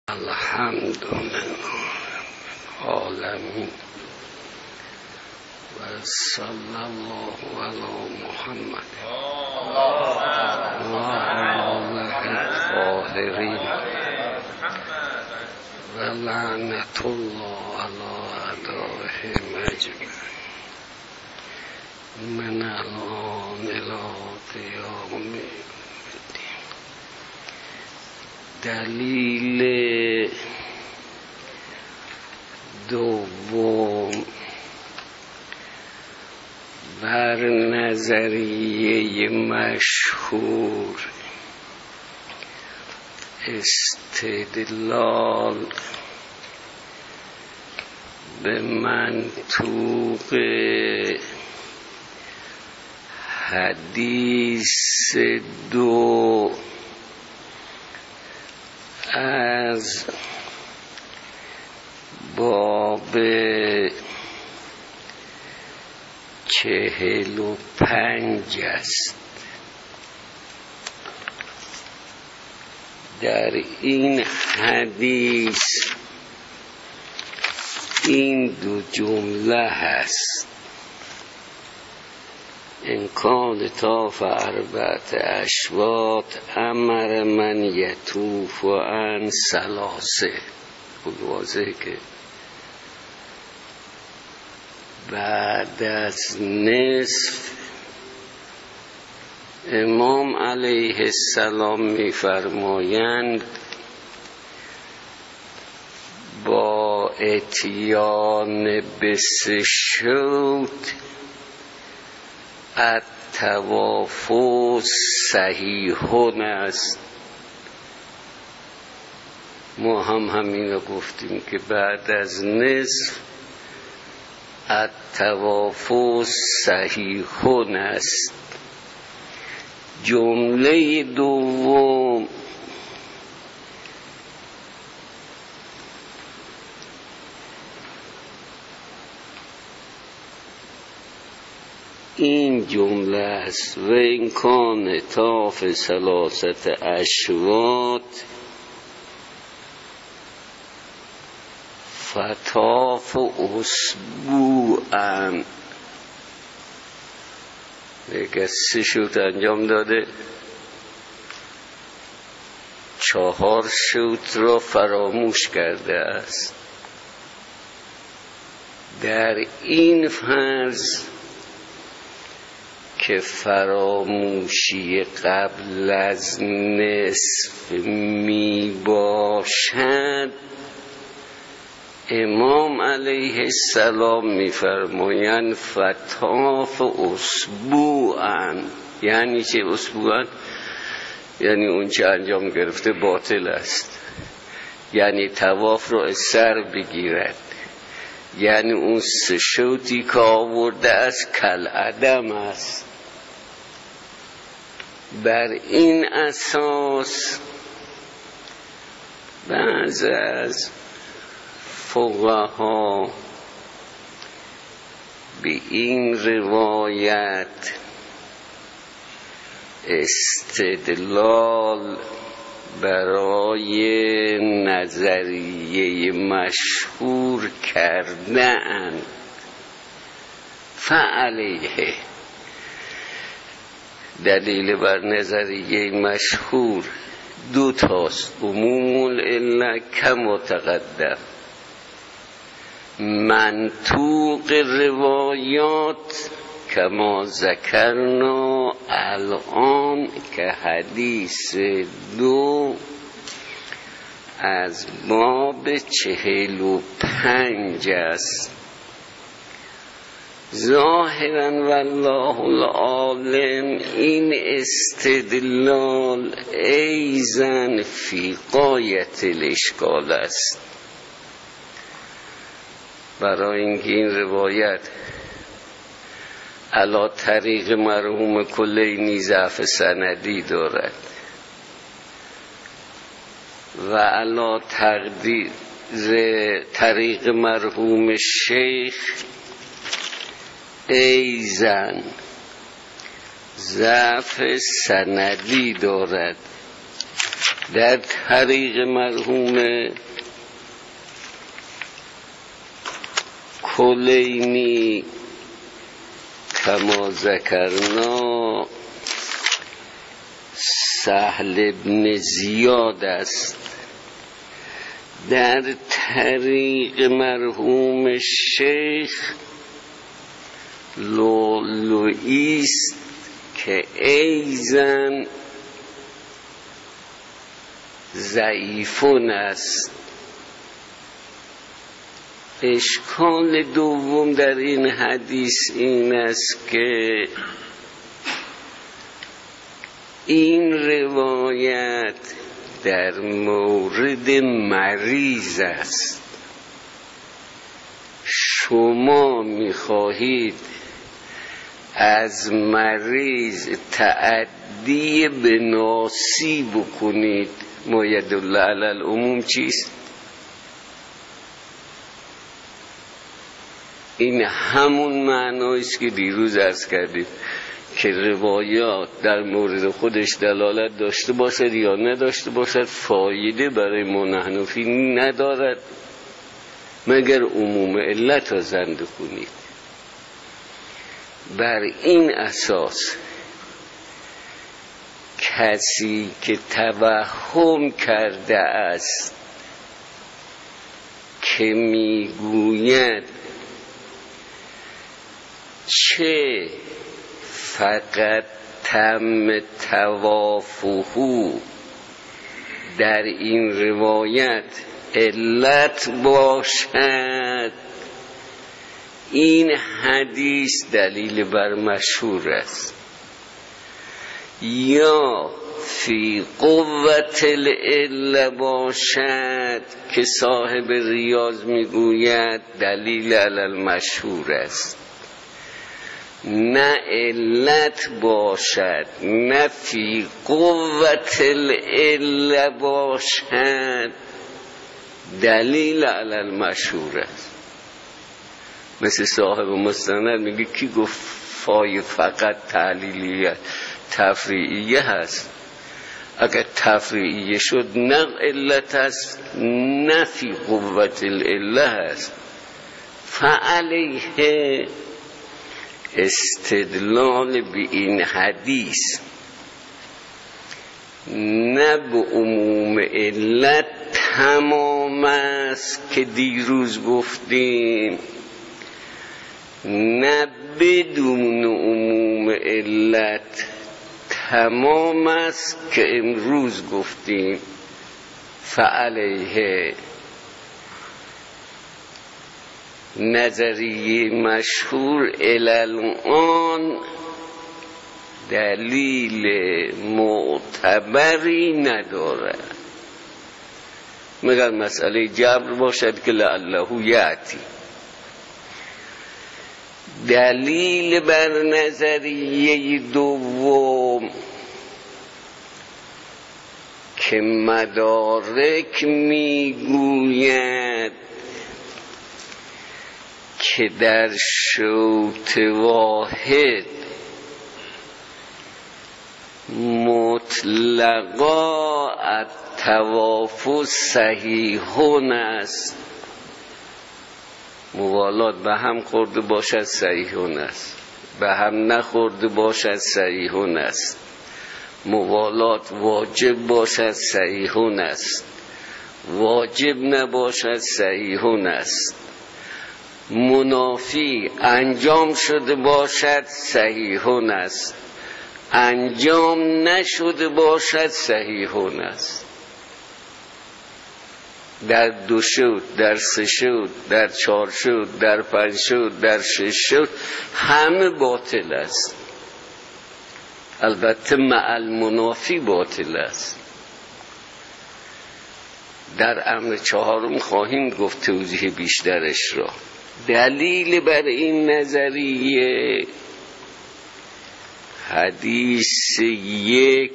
الحمد لله العالمین و صلی الله علی محمد و آله الطاهرین و لعنت الله علی اعدائهم اجمعین من الان الی قیام الدین. دلیل دوم بر نظریه مشهور استدلال به منطوق حدیث دو از باب 45 است. در این حدیث این دو جمله هست: ان کان طاف اربعة اشواط امر من یطوف عن ثلاثه. خب واضحه که بعد از نصف امام علیه السلام می‌فرمایند با اتیان بسشوت الطواف صحیحون است. ما هم همین رو گفتیم که بعد از نصف الطواف صحیحون است. جمله دوم این jumle است: و این کان طاف ثلاثه اشواط فطاف اسبوعا. اگر 3 شوط انجام داده 4 شوط را فراموش کرده است. در این فرض که فراموشی قبل از نصف می باشد، امام علیه السلام می فرمایند فطاف اسبوعا. یعنی چه اسبوعا؟ یعنی اون چه انجام گرفته باطل است، یعنی طواف رو از سر بگیرد، یعنی اون 3 شوطی که آورده از کالعدم است. بر این اساس بعض از فقها به این روایت استدلال برای نظریه مشهور کردند. فعلیه دلیل بر نظریه مشهور 2 تاست: عموم العله کما تقدم، منطوق روایات کما ذکرنا الان که حدیث 2 از باب 45 است. ظاهرا والله العالم این استدلال ایضا فی غایت الاشکال است، برای اینکه این روایت علا طریق مرحوم کلینی ضعف سندی دارد و علا تقدیر طریق مرحوم شیخ ایضا ضعف سندی دارد در طریق مرحوم کلینی کما ذکرنا سهل بن زیاد است، در طریق مرحوم شیخ لؤلؤی است که ایزن ضعیفون است. اشکال دوم در این حدیث این است که این روایت در مورد مریض است. شما می‌خواهید از مریض تعدی به ناسی بکنید، ما یدل علی العموم چیست؟ این همون معنایست که دیروز عرض کردیم که روایات در مورد خودش دلالت داشته باشد یا نداشته باشد فایده برای ما نحنفی ندارد مگر عموم علت را زنده کنید. بر این اساس کسی که توهم کرده است که میگوید چه فقط تم توافه در این روایت علت باشد، این حدیث دلیل بر مشهور است. یا فی قوت العله باشد که صاحب ریاض میگوید دلیل علی المشهور است. نه علت باشد نه فی قوت العله باشد دلیل علی المشهور است. مثل صاحب مستند میگه کی گفت فای فقط تعلیلیه تفریعیه هست؟ اگر تفریعیه شد نه علت هست نه فی قوت العله هست. فعلیه استدلال به این حدیث نه به عموم علت تمام است که دیروز گفتیم، نه بدون عموم علت تمام است که امروز گفتیم. فعلیه نظریه مشهور الان دلیل معتبری ندارد مگر مسئله جبر باشد که لعله یأتی. دلیل بر نظریه دوم که مدارک میگوید که در شوط واحد مطلقا التوافق صحیحون است. موالات به هم خورده باشد صحیحون است، به هم نخورده باشد صحیحون است. موالات واجب باشد صحیحون است، واجب نباشد صحیحون است. منافی انجام شده باشد صحیحون است، انجام نشده باشد صحیحون است. در 2 شد، در 3 شد، در 4 شد، در 5 شد، در 6 شد، همه باطل است. البته مع المنافی باطل است. در امر 4 خواهیم گفت توضیح بیشترش را. دلیل بر این نظریه حدیث 1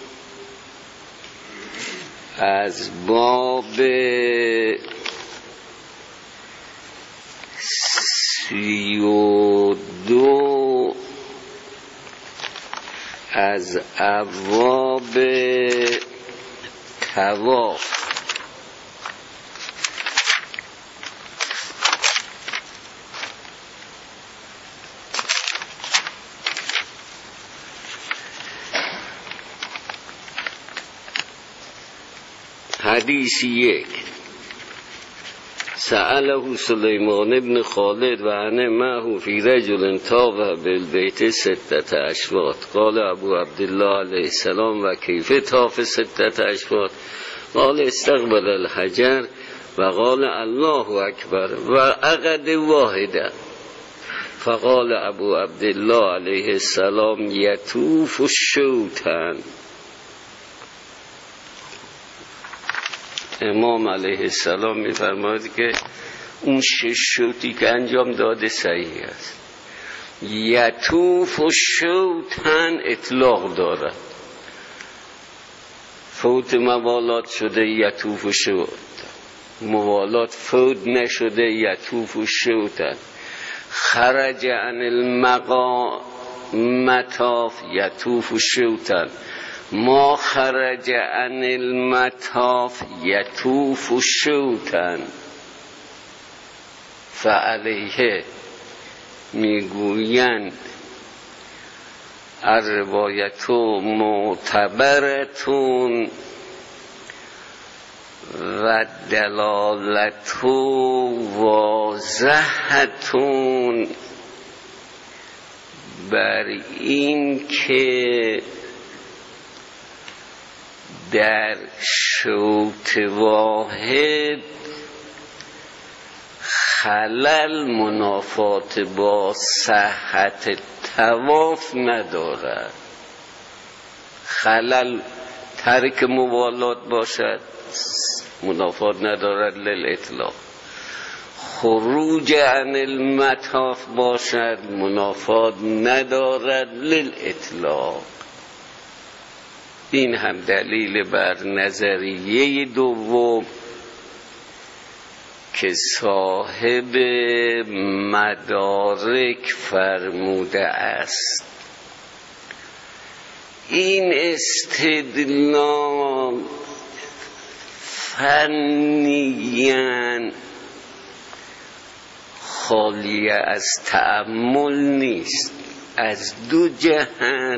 از باب 32 از ابواب طواف. حدیث 1. سأله سلیمان ابن خالد و انا معه فی رجل طاف بالبیت 6 اشواط. قال ابو عبدالله علیه السلام و کیف طاف 6 اشواط؟ قال استقبل الحجر و قال الله اکبر و عقد واحده. فقال ابو عبدالله علیه السلام یطوف الشوطان. امام علیه السلام می‌فرماید که اون 6 شوطی که انجام داده صحیح است. یطوف الشوطان اطلاق دارد. فوت موالات شده یطوف الشوط، موالات فوت نشده یطوف الشوطان. خرج عن المطاف یطوف الشوطان. ما خرج عن المطاف یطوف الشوطان. فعلیه میگویند الروایتو معتبرتون و دلالتو واضحتون بر این که در شوط واحد خلل منافات با صحت طواف ندارد. خلل ترک موالات باشد منافات ندارد للاطلاق. خروج عن المطاف باشد منافات ندارد للاطلاق. این هم دلیل بر نظریه دوم که صاحب مدارک فرموده است. این استدلال فنیاً خالی از تأمل نیست. از دو جهت.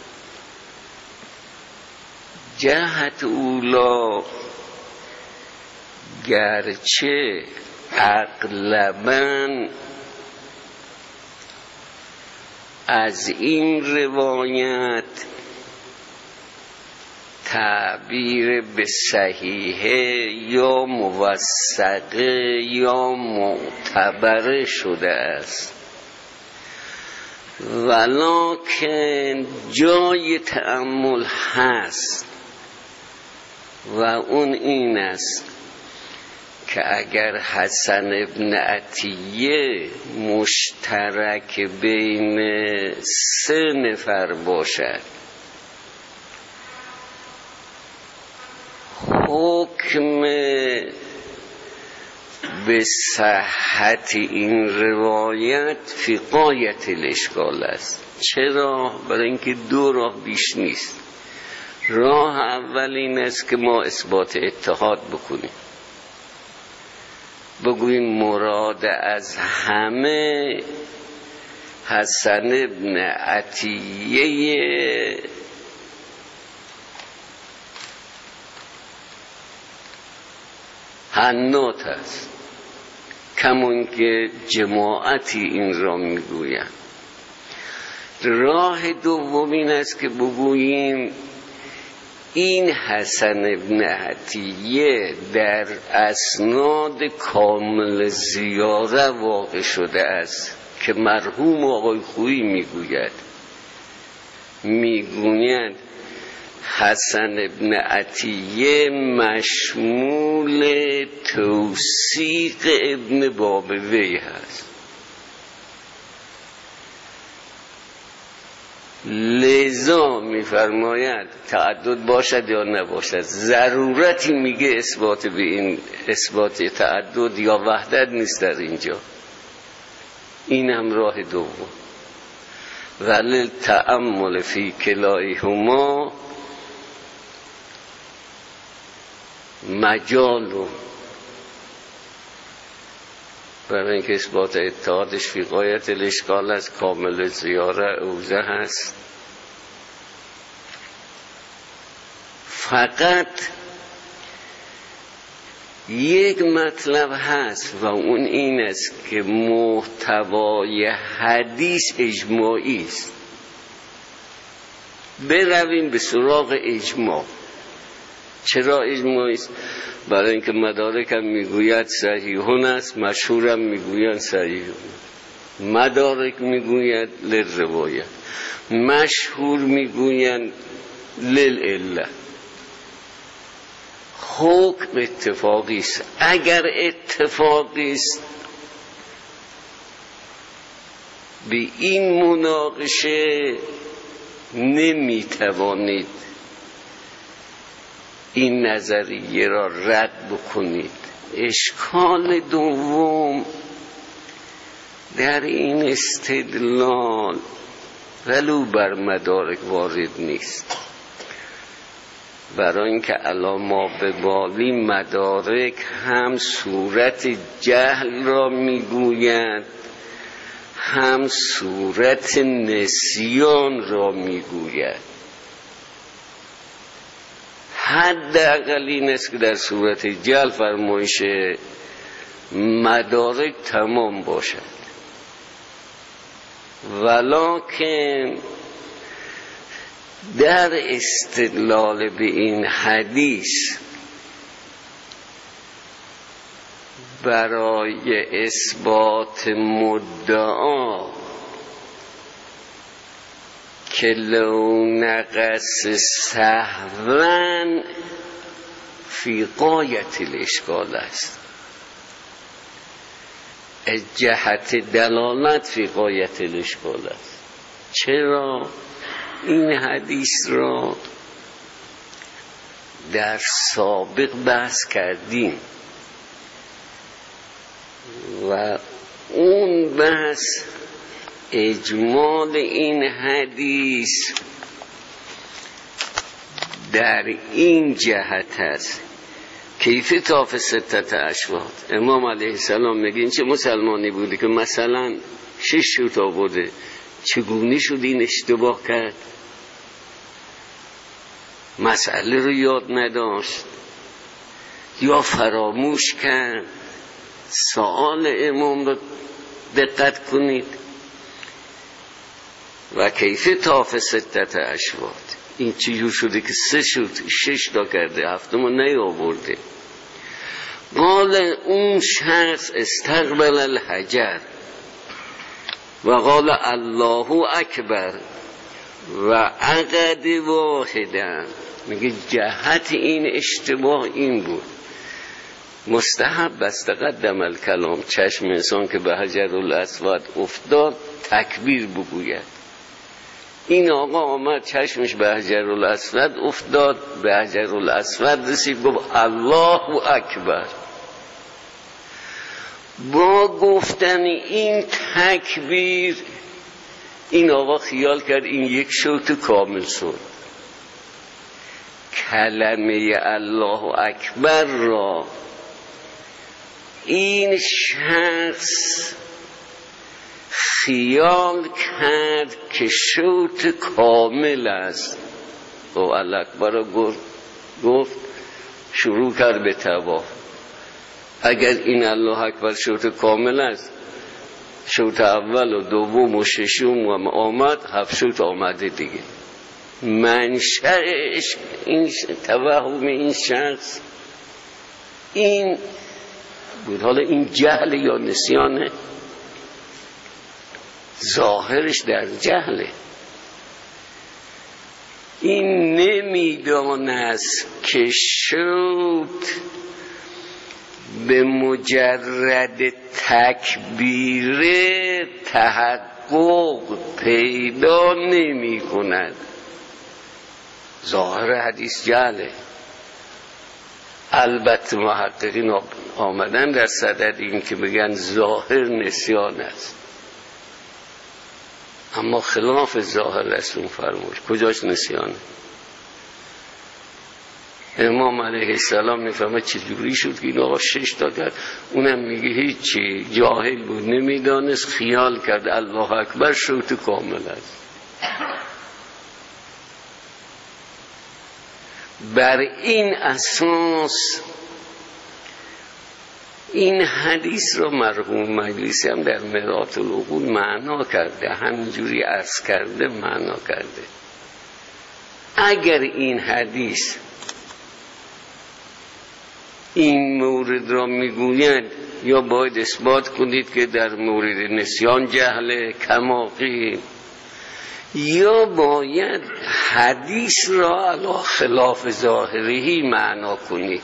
جهت اولا گرچه اغلباً از این روایت تعبیر به صحیحه یا موثقه یا معتبره شده است، ولکن جای تأمل هست و اون این است که اگر حسن ابن عطیه مشترک بین 3 نفر باشد، حکم به صحت این روایت فی غایت الاشکال است. چرا؟ برای اینکه 2 راه بیش نیست. راه اول این است که ما اثبات اتحاد بکنیم، بگوییم مراد از همه حسن ابن عطیه حنات است، کمون که جماعتی این را میگویند. راه دوم این است که بگوییم این حسن ابن عطیه در اسناد کامل زیاره واقع شده است که مرحوم آقای خویی میگوید حسن ابن عطیه مشمول توثیق ابن بابوی هست. لذا میفرماید تعدد باشد یا نباشد، ضرورتی میگه اثبات به این اثبات تعدد یا وحدت نیست در اینجا. این هم راه دوم. ولی تأمل فی کلایهما مجال رو برای اینکه اثبات اتحادش فی غایت الاشکال است، کامل زیاره اوزه هست. فقط یک مطلب هست و اون این است که محتوای حدیث اجماعی است. برویم به سراغ اجماع. چرا اجماعی است؟ برای اینکه مدارک هم میگوید صحیحون است، مشهور هم میگوید صحیحون. مدارک میگوید للروایت، مشهور میگوید للعله. حکم اتفاقی است. اگر اتفاقی است به این مناقشه نمیتوانید این نظریه را رد بکنید. اشکال دوم در این استدلال ولو بر مدارک وارد نیست، برای اینکه علی ما ببالی مدارک هم صورت جهل را میگویند هم صورت نسیان را میگوید. حداقل این است که در صورت جهل فرمایش مدارک تمام باشد، ولکن در استدلال به این حدیث برای اثبات مدعا که لو نقص سهوا فی غایت الاشکال است، از جهت دلالت فی غایت الاشکال است. چرا؟ این حدیث را در سابق بحث کردیم و اون بحث اجمال این حدیث در این جهت است. کیف تاف ستت اشواط، امام علیه السلام میگه چه مسلمانی بودی که مثلا 6 شوت آورده، چگونه شد این اشتباه کرد؟ مسئله رو یاد نداشت یا فراموش کرد؟ سوال امام رو دقت کنید. و کیف تاف ستت اشواط، این چیزی شده که 3 شد 6 تا کرده، 7 نیاورده. قال اون شخص استقبل الحجر و قال الله اکبر و عقد واحدا. میگه جهت این اشتباه این بود. مستحب است تقدم الکلام، چشم انسان که به حجر الاسود افتاد تکبیر بگوید. این آقا آمد چشمش به حجر الاسود افتاد، به حجر الاسود رسید، گفت الله اکبر. با گفتن این تکبیر این آقا خیال کرد این یک شوت کامل شد. کلمه الله اکبر را این شخص خیال کرد که شوت کامل است و الله اکبر را گفت، شروع کرد به طواف. اگر این الله اکبر شوت کامل است، شوت اول و دوم و ششم و آمد 7 شوت آمده دیگه. منشأش این توهم این شخص این بود. حالا این جهل یا نسیانه؟ ظاهرش در جهله. این نمیدانست که شوت به مجرد تکبیر تحقق پیدا نمی کند. ظاهر حدیث جهله. البته محققین آمدن در صدد این که بگن ظاهر نسیان است، اما خلاف ظاهر رسول فرمود. کجاش نسیانه؟ امام علیه السلام میفهمه چجوری شد که این آقا 6 تا کرد، اونم میگه هیچی، جاهل بود نمیدانست، خیال کرد الله اکبر شد تو کامل است. بر این اساس این حدیث رو مرحوم مجلسی هم در مرآت العقول معنا کرده، همینجوری عرض کرده معنا کرده. اگر این حدیث این مورد را میگوید، یا باید اثبات کنید که در مورد نسیان جهل کماقی، یا باید حدیث را علی خلاف ظاهری معنا کنید.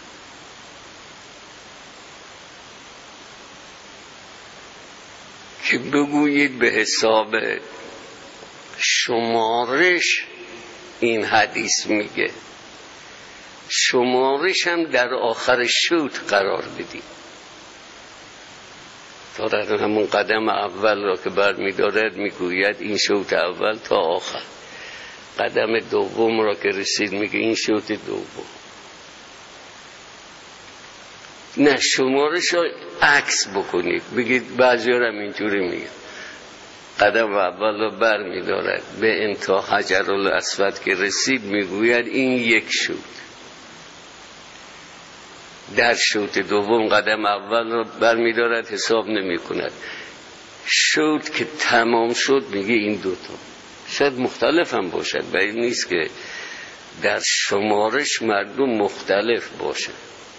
که بگویید به حساب شمارش این حدیث میگه، شمارش هم در آخر شوط قرار بدید. تا در همون قدم اول را که برمی‌دارد میگوید این شوط اول تا آخر، قدم دوم را که رسید میگه این شوط دوم. نه، شمارش را عکس بکنید، بگید بعضی ها هم اینجوری میگه قدم اول را برمی‌دارد به انتها حجرالاسود که رسید میگوید این یک شوط، در شوط دوم قدم اول را برمی‌دارد حساب نمی‌کند، شوط که تمام شد میگه این دوتا. شاید مختلف هم باشد، بعید نیست که در شمارش مردم مختلف باشد.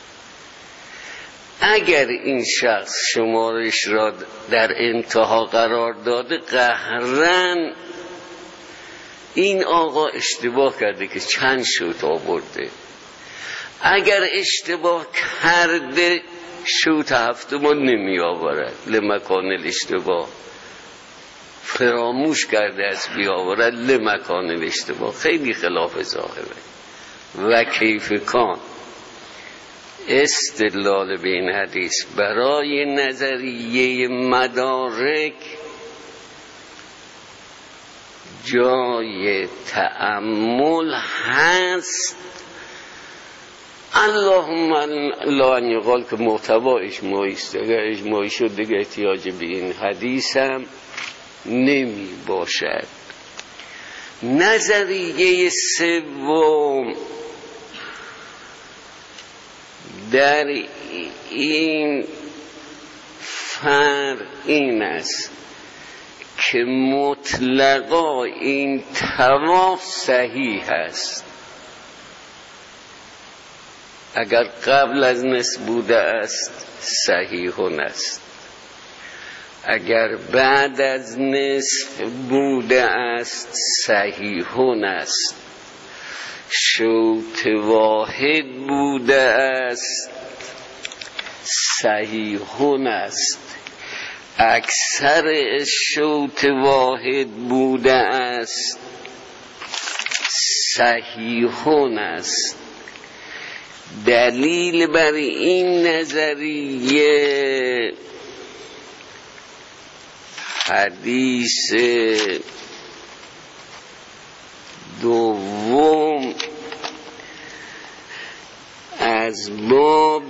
اگر این شخص شمارش را در انتها قرار داده، قهرن این آقا اشتباه کرده که چند شوط آورده. اگر اشتباه کرده شوط هفتم نمی آورد، لمکان الاشتباه، فراموش کرده از بیاورد لمکان الاشتباه، خیلی خلاف ظاهره. و کیف کان استدلال به این حدیث برای نظریه مدارک جای تأمل هست. اللهم لا ان یقال که محتوا اجماعی است، اگر اجماعی شد دیگه احتیاج به این حدیث هم نمی باشد. نظریه سوم در این فرق این است که مطلقا این طواف صحیح است. اگر قبل از نصف بوده است صحیح است، اگر بعد از نصف بوده است صحیح است، شوط واحد بوده است صحیح است، اکثر شوط واحد بوده است صحیح است. دلیل بر این نظریه حدیث دوم از باب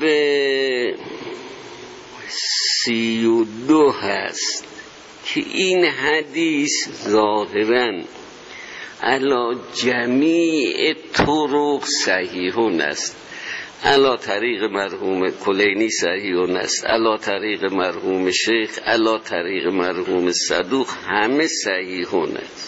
32 هست که این حدیث ظاهراً علی جمیع طرق صحیح است. علا طریق مرحوم کلینی صحیح است، علا طریق مرحوم شیخ، علا طریق مرحوم صدوق، همه صحیح است.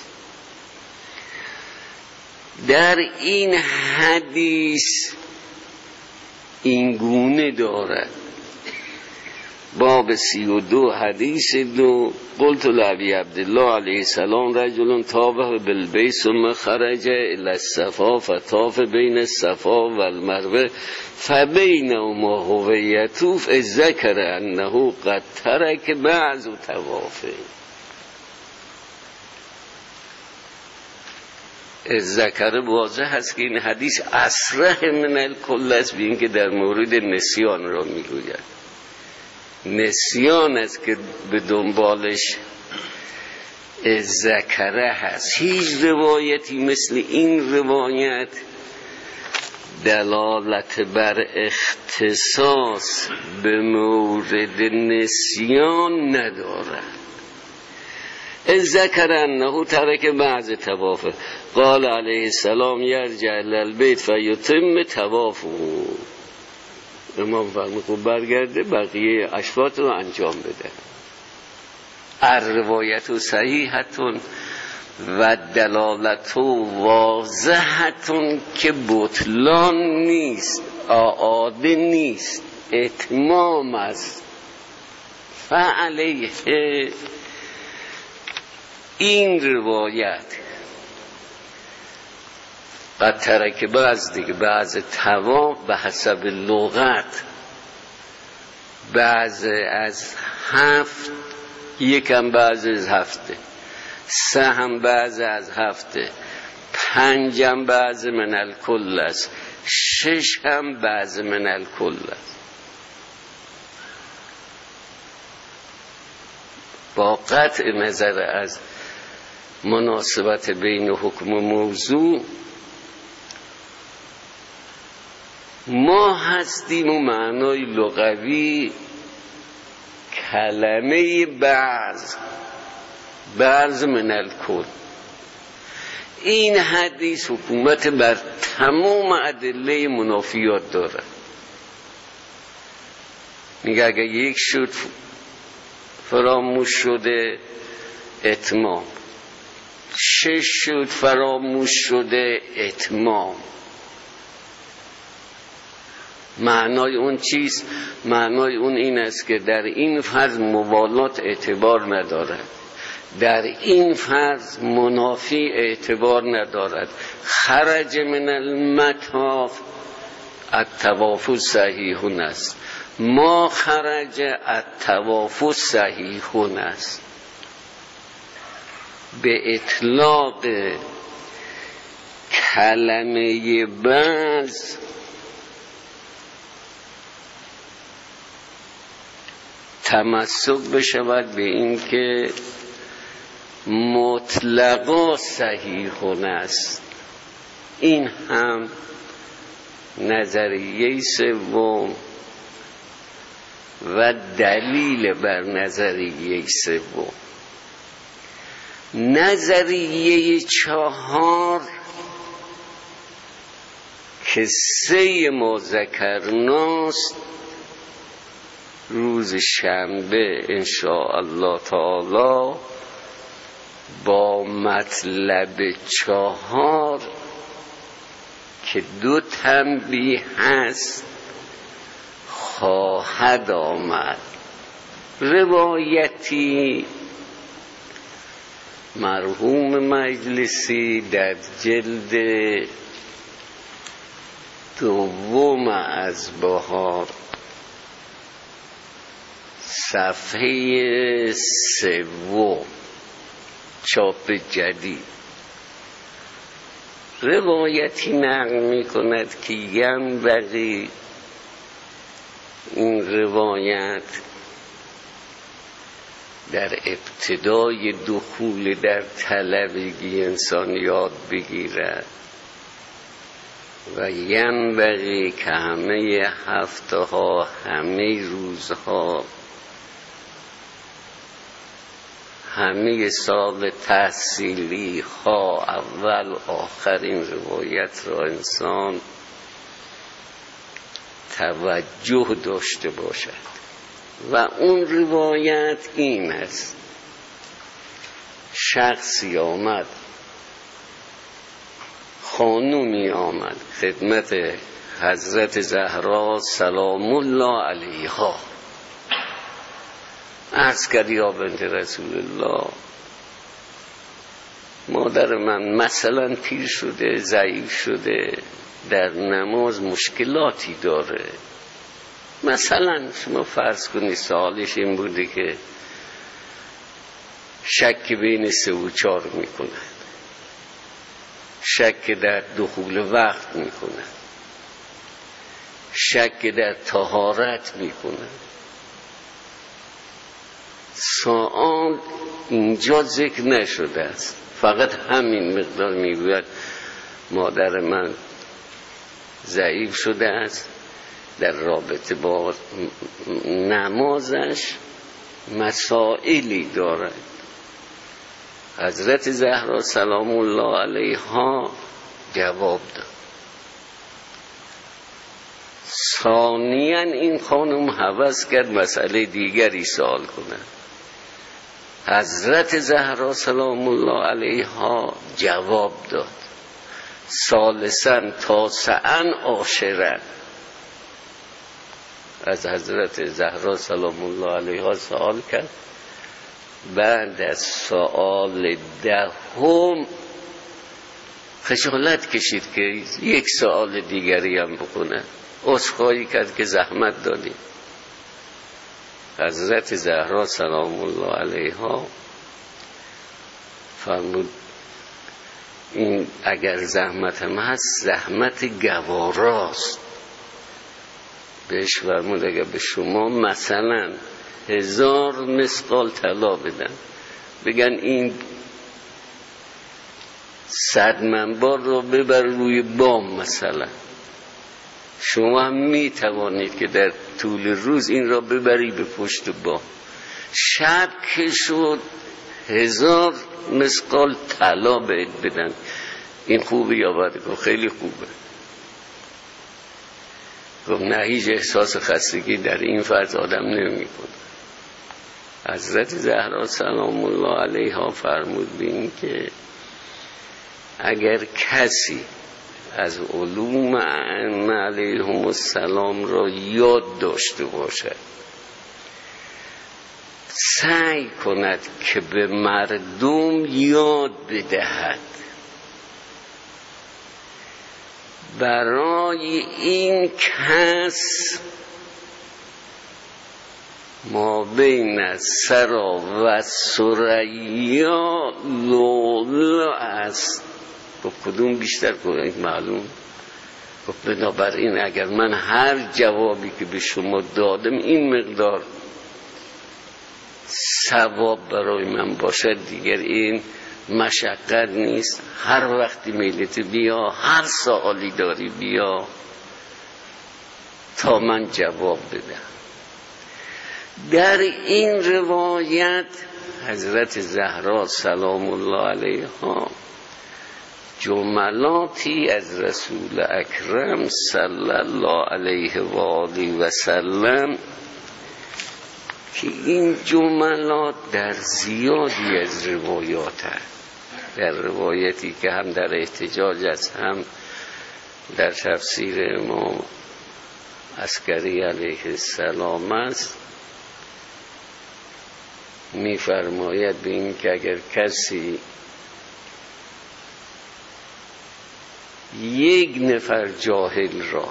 در این حدیث این گونه دارد. باب 32 حدیث 2: قلت لابی عبدالله علیه السلام رجل طاف بالبیت ثم خرج الی الصفا فطاف بین الصفا والمروه فبینهما هو یطوف اذ ذکر انه قد ترک بعض طوافه. ذکر واضح هست که این حدیث اصرح من الکل است، به این که در مورد نسیان را میگوید. نسیان است که به دنبالش ذکره هست. هیچ روایتی مثل این روایت دلالت بر اختصاص به مورد نسیان ندارد. ذکر انه ترک بعض طوافه قال علیه السلام یرجع الالبیت فیتم طوافه. امام فرمود خب برگرده بقیه اشواط رو انجام بده. الروایت صحیحتون و دلالت واضحتون که بطلان نیست، اعاده نیست، اتمام است. فعلیه این روایت قد ترک بعض دیگه، بعض طواف به حسب لغت، بعض از 7، یکم بعض از 7، 3 هم بعض از 7، 5 هم بعض من الکل است، 6 هم بعض من الکل است. با قطع نظر از مناسبت بین حکم و موضوع، ما هستیم و معنای لغوی کلمه بعض من الکل. این حدیث حکومت بر تمام ادله منافیات داره. میگه اگر یک شد فراموش شده اتمام، 6 شد فراموش شده اتمام. معنای اون چیست؟ معنای اون این است که در این فرض موالات اعتبار ندارد، در این فرض منافی اعتبار ندارد. خرج من المطاف الطواف صحیح است، ما خرج الطواف صحیح است. به اطلاق کلمه بعض تمسک بشود به این که مطلقا صحیح است. این هم نظریه سوم و دلیل بر نظریه سوم. نظریه 4 که 3 ما ذکرناست، روز شنبه انشاءالله تعالی با مطلب 4 که 2 تنبیه هست خواهد آمد. روایتی مرحوم مجلسی در جلد 2 از بهار صفحه 3 چاپ جدید روایتی نقل می کند که ینبغی این روایت در ابتدای دخول در طلبگی انسان یاد بگیرد و ینبغی که همه هفته ها، همه روزها، همه سال تحصیلی ها اول آخرین روایت را انسان توجه داشته باشد. و اون روایت این است: شخصی آمد، خانومی آمد خدمت حضرت زهرا سلام الله علیها، عرض کرد یا بنت رسول الله، مادر من مثلا پیر شده، ضعیف شده، در نماز مشکلاتی داره. مثلا شما فرض کنید سوالش این بوده که شک بین 3 و 4 میکند، شک در دخول وقت میکند، شک در طهارت میکند. سوال اینجا ذکر نشده است، فقط همین مقدار میگوید مادر من ضعیف شده است، در رابطه با نمازش مسائلی دارد. حضرت زهرا سلام الله علیها جواب داد. ثانیاً این خانم هوس کرد مسئله دیگری سوال کنه. حضرت زهرا سلام الله علیها جواب داد. ثالثاً تاسعاً عاشراً. از حضرت زهرا سلام الله علیها سوال کرد. بعد از سوال دهم خجالت کشید که یک سوال دیگری هم بکنه. عذرخواهی کرد که زحمت دادی. حضرت زهرا سلام الله علیها فرمود این اگر زحمت هم هست زحمت گواراست. بهش فرمود اگر به شما مثلا 1000 مثقال طلا بدن، بگن این 100 منبار رو ببر روی بام مثلا، شما هم می توانید که در طول روز این را ببری به پشت بام. شب که شد 1000 مثقال طلا بهت بدن. این خوبه یا بده؟ خیلی خوبه. گفت نه، هیچ احساس خستگی در این فرض آدم نمی کنه. حضرت زهرا سلام الله علیها فرمود بین که اگر کسی از علوم ائمه علیهم السلام را یاد داشته باشد، سعی کند که به مردم یاد بدهد، برای این کس ما بین سرا و ثریا لؤلؤ است. کدوم بیشتر کنید معلوم؟ بنابراین اگر من هر جوابی که به شما دادم این مقدار ثواب برای من باشد، دیگر این مشقت نیست. هر وقتی میلت بیا، هر سوالی داری بیا تا من جواب بدم. در این روایت حضرت زهرا سلام الله علیها جملاتی از رسول اکرم صلی الله علیه و آله و سلم که این جملات در زیادی از روایات هست. در روایتی که هم در احتجاج است، هم در تفسیر امام عسکری علیه السلام است، می فرماید به این که اگر کسی یک نفر جاهل را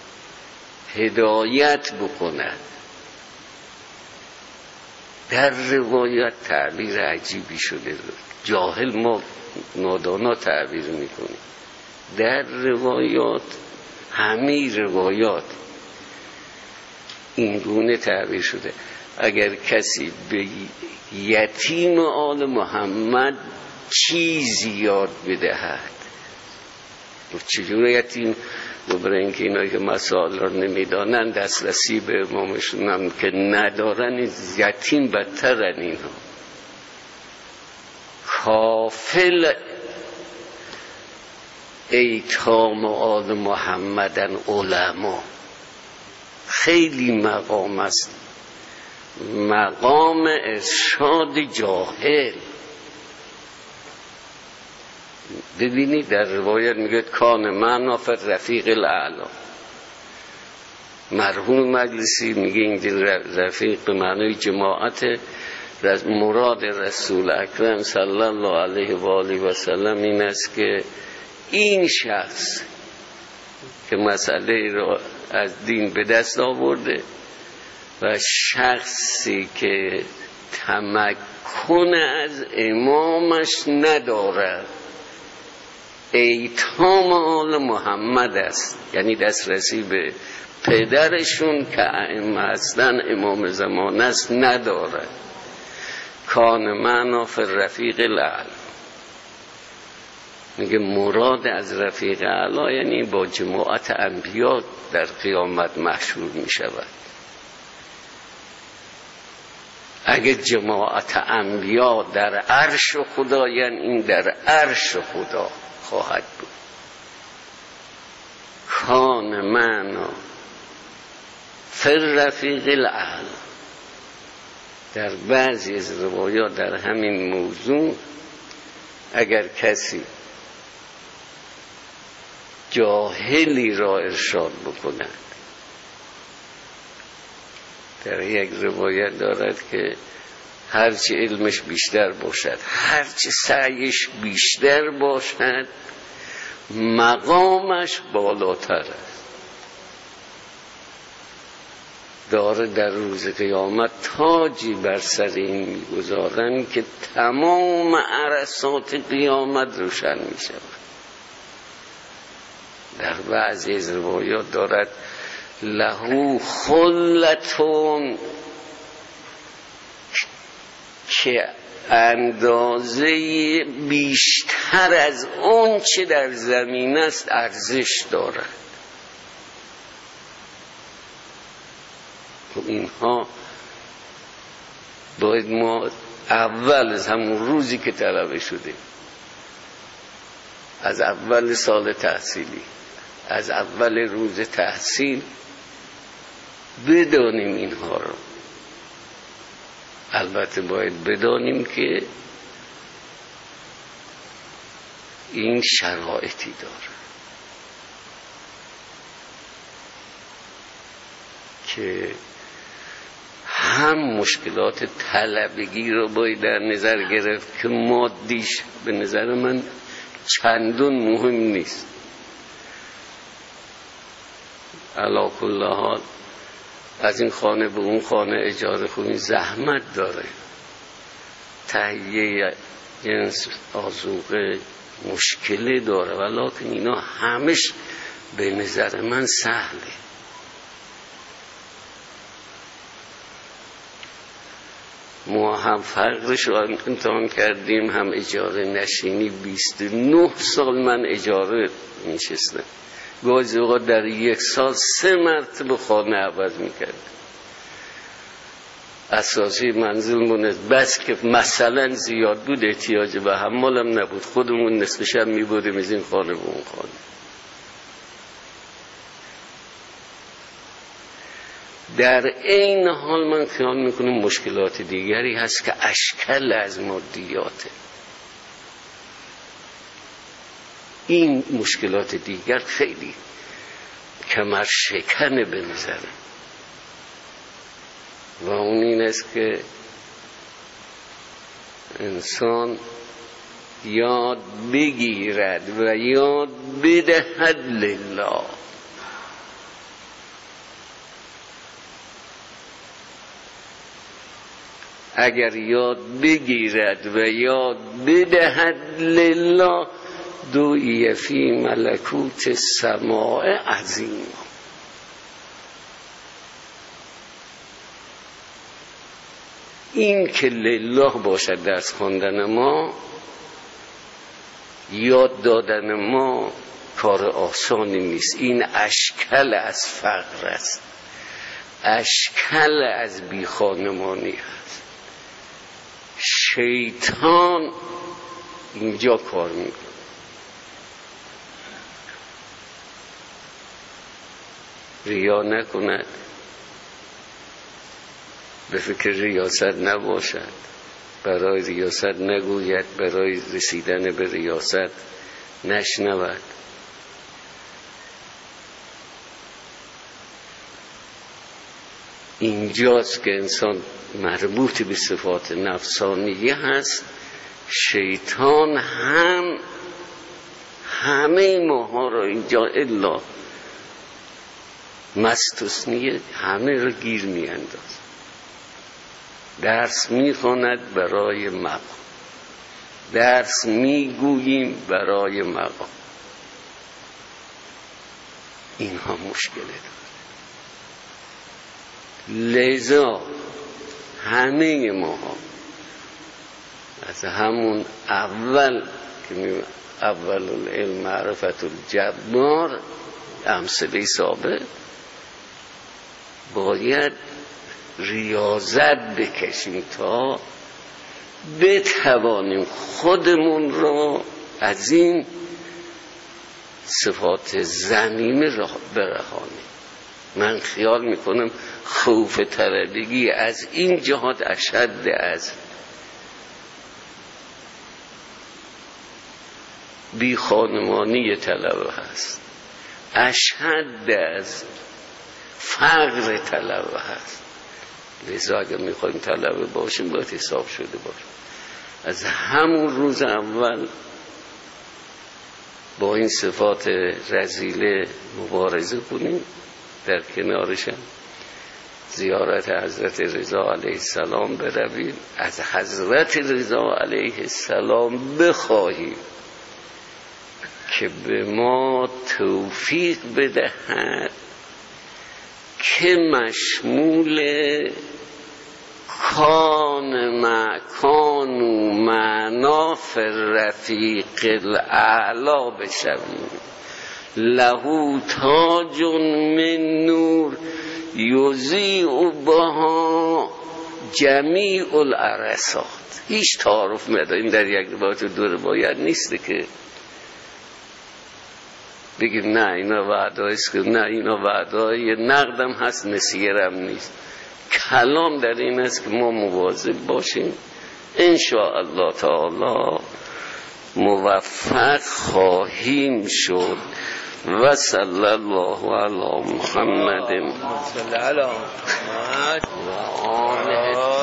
هدایت بکند، در روایت تعبیر عجیبی شده، جاهل ما نادانا تعبیر میکنیم، در روایات همه روایات این گونه تعبیر شده. اگر کسی به یتیم آل محمد چیزی یاد بدهد، چجور یتیم؟ برای اینکه اینایی که مسائل را نمیدانن دسترسی به امامشون هم که ندارن، یتیم بدترن. اینها کافل ایتام آل محمدن علما، خیلی مقام است، مقام ارشاد جاهل. ببینید در روایت میگه کان معنا فی رفیق الاعلی. مرحوم مجلسی میگه این رفیق به معنای جماعت، مراد رسول اکرم صلی الله علیه و آله و سلم این است که این شخص که مسئله رو از دین به دست آورده و شخصی که تمکن از امامش ندارد، ایتام آل محمد است، یعنی دسترسی به پدرشون که ائمه هستن، امام زمان است، ندارد. کان معنا فی رفیق الاعلی. میگه مراد از رفیق اعلی یعنی با جماعت انبیا در قیامت محشور میشود. اگه جماعت انبیا در عرش خدا، یعنی این در عرش خدا خواهد بود. کان معنا فی الرفیق الاعلی. در بعضی از روایات در همین موضوع اگر کسی جاهلی را ارشاد بکند، در یک روایت دارد که هرچی علمش بیشتر باشد، هرچی سعیش بیشتر باشد، مقامش بالاتر است. داره در روز قیامت تاجی بر سر این میگذارن که تمام عرصات قیامت روشن میشود. در بعضی از روایات دارد لهو خلتون که اندازه بیشتر از اون چه در زمین است ارزش دارد. اینها باید ما اول از همون روزی که طلبه شده، از اول سال تحصیلی، از اول روز تحصیل بدانیم اینها رو. البته باید بدانیم که این شرایطی داره که هم مشکلات طلبگی رو باید در نظر گرفت که مادیش به نظر من چندان مهم نیست. علی کل حال از این خانه به اون خانه اجاره خونی زحمت داره، تهیه جنس آذوقه مشکلی داره، ولیکن اینا همش به نظر من سهله. ما هم فرقش رو امتحان کردیم، هم اجاره نشینی. 29 سال من اجاره میشستم، گاهی اوقات در یک سال 3 مرتبه خانه عوض میکرد. اساسی منزل مونست، بس که مثلا زیاد بود احتیاج به حمالم نبود، خودمون نصفش هم میبودیم از این خانه به اون خانه. در این حال من خیال میکنم مشکلات دیگری هست که اشکال از مادیاته. این مشکلات دیگر خیلی کمر شکنه به نظرم، و اون این است که انسان یاد بگیرد و یاد بدهد لله. اگر یاد بگیرد و یاد بدهد لله دویه فی ملکوت سماع عظیم. این که لله باشد درس خواندن ما، یاد دادن ما کار آسانی نیست. این اشکال از فقر است، اشکال از بیخانمانی است. شیطان اینجا کار میکنه. ریا نکند، به فکر ریاست نباشد، برای ریاست نگوید، برای رسیدن به ریاست نشنود. اینجاست که انسان مربوط به صفات نفسانیه هست. شیطان هم همه ماها رو اینجا الا مستثنیه همه رو گیر می انداز. درس می خواند برای مقام، درس می گوییم برای مقام. اینها مشکله داره. لذا همه ماها از همون اول که اول العلم معرفت الجبار، امثله ثابت، باید ریاضت بکشیم تا بتوانیم خودمون را از این صفات ذمیمه را برهانیم. من خیال میکنم خوف طلبگی از این جهات اشد از بی خانمانی طلبه هست، اشد از فقر طلبه هست. لذا اگر میخوایم طلبه باشیم باید حساب شده باشیم، از همون روز اول با این صفات رذیله مبارزه کنیم، در کنارشم زیارت حضرت رضا علیه السلام برویم، از حضرت رضا علیه السلام بخواهیم که به ما توفیق بدهد که مشمول کان و معنا فی الرفیق الاعلا بشویم. له تاج من نور یضیء بها جمیع العرصات. هیچ تعارف نداریم در یک روایت و دو روایت نیسته که بگیم نه اینا وعدایست که نه اینا وعدای نقدم هست نسیرم نیست. کلام در این است که ما مواظب باشیم، انشاءالله تعالی موفق خواهیم شد. و صلی الله علی محمد و آله